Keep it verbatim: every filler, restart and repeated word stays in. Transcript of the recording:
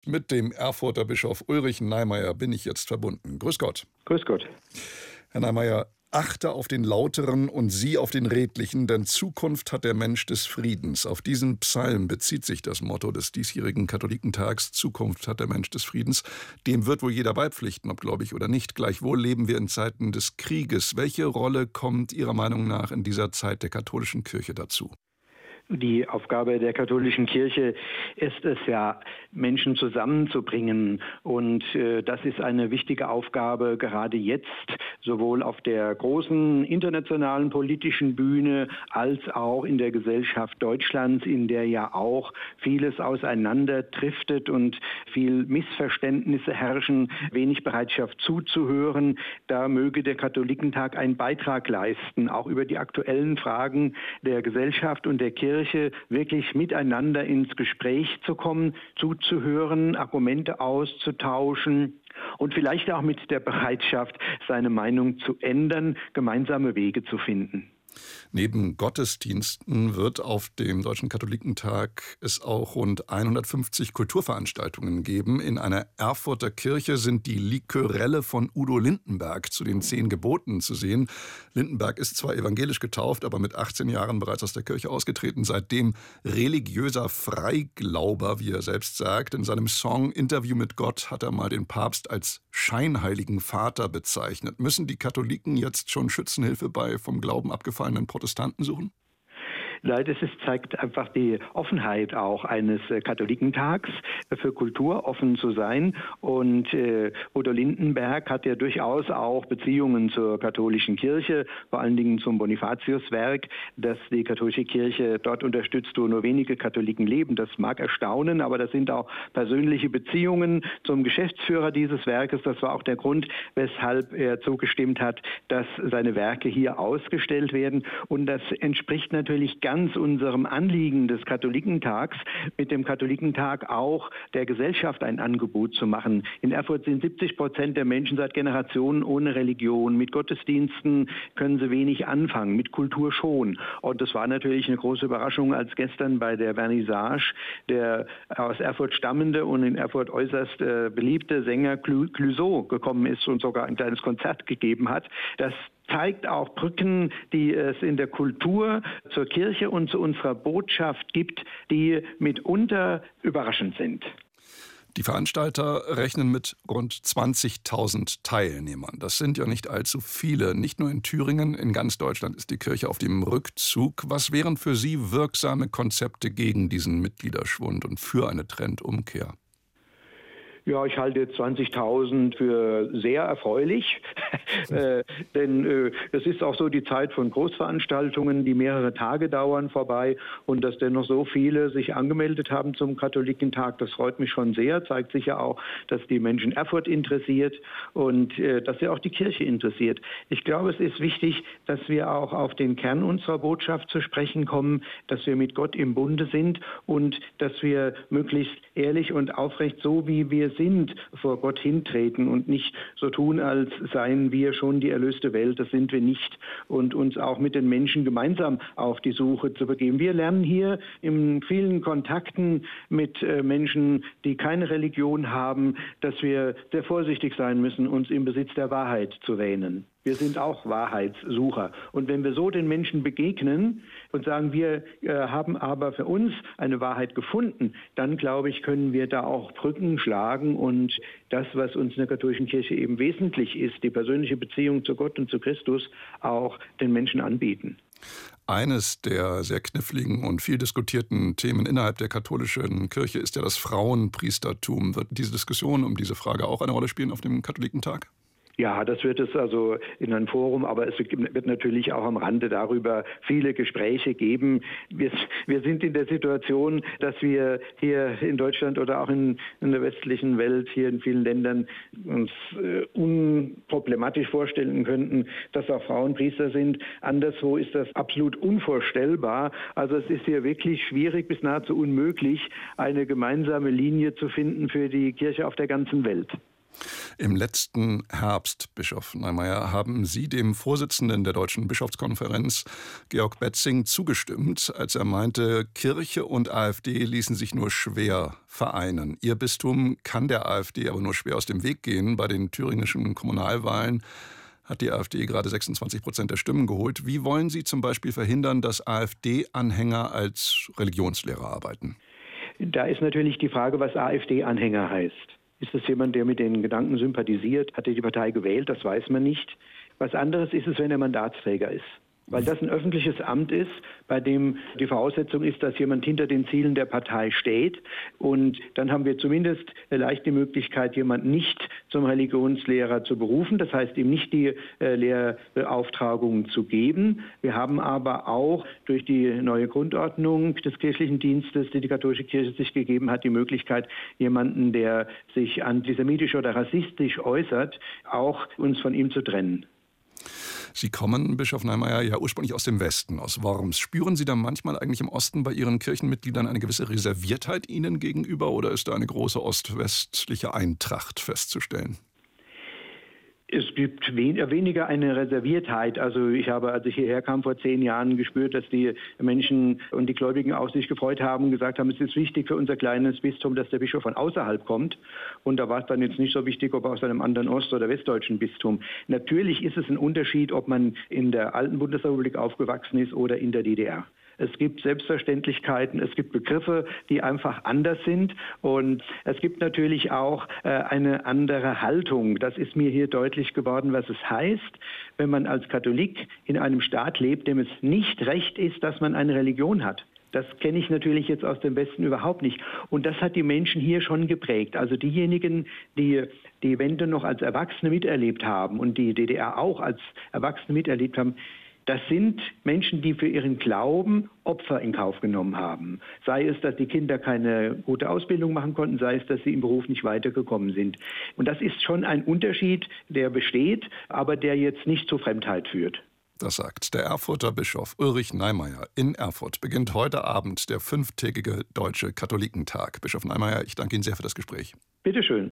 Mit dem Erfurter Bischof Ulrich Neimeyer bin ich jetzt verbunden. Grüß Gott. Grüß Gott. Herr Neimeyer, achte auf den Lauteren und sieh auf den Redlichen, denn Zukunft hat der Mensch des Friedens. Auf diesen Psalm bezieht sich das Motto des diesjährigen Katholikentags, Zukunft hat der Mensch des Friedens. Dem wird wohl jeder beipflichten, ob gläubig oder nicht. Gleichwohl leben wir in Zeiten des Krieges. Welche Rolle kommt Ihrer Meinung nach in dieser Zeit der katholischen Kirche dazu? Die Aufgabe der katholischen Kirche ist es ja, Menschen zusammenzubringen. Und äh, das ist eine wichtige Aufgabe gerade jetzt, sowohl auf der großen internationalen politischen Bühne als auch in der Gesellschaft Deutschlands, in der ja auch vieles auseinanderdriftet und viel Missverständnisse herrschen, wenig Bereitschaft zuzuhören. Da möge der Katholikentag einen Beitrag leisten, auch über die aktuellen Fragen der Gesellschaft und der Kirche wirklich miteinander ins Gespräch zu kommen, zuzuhören, Argumente auszutauschen und vielleicht auch mit der Bereitschaft, seine Meinung zu ändern, gemeinsame Wege zu finden. Neben Gottesdiensten wird auf dem Deutschen Katholikentag es auch rund hundertfünfzig Kulturveranstaltungen geben. In einer Erfurter Kirche sind die Likörelle von Udo Lindenberg zu den zehn Geboten zu sehen. Lindenberg ist zwar evangelisch getauft, aber mit achtzehn Jahren bereits aus der Kirche ausgetreten. Seitdem religiöser Freiglauber, wie er selbst sagt. In seinem Song Interview mit Gott hat er mal den Papst als scheinheiligen Vater bezeichnet. Müssen die Katholiken jetzt schon Schützenhilfe bei vom Glauben abgefallenen Protestanten suchen? Leider, es zeigt einfach die Offenheit auch eines äh, Katholikentags, äh, für Kultur offen zu sein. Und äh, Udo Lindenberg hat ja durchaus auch Beziehungen zur katholischen Kirche, vor allen Dingen zum Bonifatiuswerk, das die katholische Kirche dort unterstützt, wo nur wenige Katholiken leben. Das mag erstaunen, aber das sind auch persönliche Beziehungen zum Geschäftsführer dieses Werkes. Das war auch der Grund, weshalb er zugestimmt hat, dass seine Werke hier ausgestellt werden. Und das entspricht natürlich ganz ganz unserem Anliegen des Katholikentags, mit dem Katholikentag auch der Gesellschaft ein Angebot zu machen. In Erfurt sind siebzig Prozent der Menschen seit Generationen ohne Religion. Mit Gottesdiensten können sie wenig anfangen, mit Kultur schon. Und das war natürlich eine große Überraschung, als gestern bei der Vernissage der aus Erfurt stammende und in Erfurt äußerst äh, beliebte Sänger Clouseau gekommen ist und sogar ein kleines Konzert gegeben hat. Das zeigt auch Brücken, die es in der Kultur zur Kirche und zu unserer Botschaft gibt, die mitunter überraschend sind. Die Veranstalter rechnen mit rund zwanzigtausend Teilnehmern. Das sind ja nicht allzu viele. Nicht nur in Thüringen, in ganz Deutschland ist die Kirche auf dem Rückzug. Was wären für Sie wirksame Konzepte gegen diesen Mitgliederschwund und für eine Trendumkehr? Ja, ich halte zwanzigtausend für sehr erfreulich, äh, denn äh, es ist auch so die Zeit von Großveranstaltungen, die mehrere Tage dauern, vorbei und dass dennoch so viele sich angemeldet haben zum Katholikentag, das freut mich schon sehr, zeigt sicher auch, dass die Menschen Erfurt interessiert und äh, dass sie auch die Kirche interessiert. Ich glaube, es ist wichtig, dass wir auch auf den Kern unserer Botschaft zu sprechen kommen, dass wir mit Gott im Bunde sind und dass wir möglichst ehrlich und aufrecht, so wie wir sind, vor Gott hintreten und nicht so tun, als seien wir schon die erlöste Welt. Das sind wir nicht. Und uns auch mit den Menschen gemeinsam auf die Suche zu begeben. Wir lernen hier in vielen Kontakten mit äh, Menschen, die keine Religion haben, dass wir sehr vorsichtig sein müssen, uns im Besitz der Wahrheit zu wähnen. Wir sind auch Wahrheitssucher. Und wenn wir so den Menschen begegnen und sagen, wir äh, haben aber für uns eine Wahrheit gefunden, dann, glaube ich, können wir da auch Brücken schlagen und das, was uns in der katholischen Kirche eben wesentlich ist, die persönliche Beziehung zu Gott und zu Christus, auch den Menschen anbieten. Eines der sehr kniffligen und viel diskutierten Themen innerhalb der katholischen Kirche ist ja das Frauenpriestertum. Wird diese Diskussion um diese Frage auch eine Rolle spielen auf dem Katholikentag? Ja, das wird es also in einem Forum, aber es wird natürlich auch am Rande darüber viele Gespräche geben. Wir, wir sind in der Situation, dass wir hier in Deutschland oder auch in, in der westlichen Welt, hier in vielen Ländern, uns äh, unproblematisch vorstellen könnten, dass auch Frauen Priester sind. Anderswo ist das absolut unvorstellbar. Also es ist hier wirklich schwierig bis nahezu unmöglich, eine gemeinsame Linie zu finden für die Kirche auf der ganzen Welt. Im letzten Herbst, Bischof Neimeyer, haben Sie dem Vorsitzenden der Deutschen Bischofskonferenz, Georg Betzing, zugestimmt, als er meinte, Kirche und AfD ließen sich nur schwer vereinen. Ihr Bistum kann der AfD aber nur schwer aus dem Weg gehen. Bei den thüringischen Kommunalwahlen hat die AfD gerade sechsundzwanzig Prozent der Stimmen geholt. Wie wollen Sie zum Beispiel verhindern, dass AfD-Anhänger als Religionslehrer arbeiten? Da ist natürlich die Frage, was AfD-Anhänger heißt. Ist das jemand, der mit den Gedanken sympathisiert? Hat er die Partei gewählt? Das weiß man nicht. Was anderes ist es, wenn er Mandatsträger ist. Weil das ein öffentliches Amt ist, bei dem die Voraussetzung ist, dass jemand hinter den Zielen der Partei steht. Und dann haben wir zumindest leicht die Möglichkeit, jemanden nicht zum Religionslehrer zu berufen. Das heißt, ihm nicht die äh, Lehrbeauftragung zu geben. Wir haben aber auch durch die neue Grundordnung des kirchlichen Dienstes, die die katholische Kirche sich gegeben hat, die Möglichkeit, jemanden, der sich antisemitisch oder rassistisch äußert, auch uns von ihm zu trennen. Sie kommen, Bischof Neimeyer, ja ursprünglich aus dem Westen, aus Worms. Spüren Sie da manchmal eigentlich im Osten bei Ihren Kirchenmitgliedern eine gewisse Reserviertheit Ihnen gegenüber oder ist da eine große ost-westliche Eintracht festzustellen? Es gibt weniger eine Reserviertheit. Also ich habe, als ich hierher kam vor zehn Jahren, gespürt, dass die Menschen und die Gläubigen auch sich gefreut haben und gesagt haben, es ist wichtig für unser kleines Bistum, dass der Bischof von außerhalb kommt. Und da war es dann jetzt nicht so wichtig, ob aus einem anderen ost- oder westdeutschen Bistum. Natürlich ist es ein Unterschied, ob man in der alten Bundesrepublik aufgewachsen ist oder in der D D R. Es gibt Selbstverständlichkeiten, es gibt Begriffe, die einfach anders sind und es gibt natürlich auch äh, eine andere Haltung. Das ist mir hier deutlich geworden, was es heißt, wenn man als Katholik in einem Staat lebt, dem es nicht recht ist, dass man eine Religion hat. Das kenne ich natürlich jetzt aus dem Westen überhaupt nicht. Und das hat die Menschen hier schon geprägt. Also diejenigen, die die Wende noch als Erwachsene miterlebt haben und die D D R auch als Erwachsene miterlebt haben, das sind Menschen, die für ihren Glauben Opfer in Kauf genommen haben. Sei es, dass die Kinder keine gute Ausbildung machen konnten, sei es, dass sie im Beruf nicht weitergekommen sind. Und das ist schon ein Unterschied, der besteht, aber der jetzt nicht zur Fremdheit führt. Das sagt der Erfurter Bischof Ulrich Neimeyer. In Erfurt beginnt heute Abend der fünftägige Deutsche Katholikentag. Bischof Neimeyer, ich danke Ihnen sehr für das Gespräch. Bitte schön.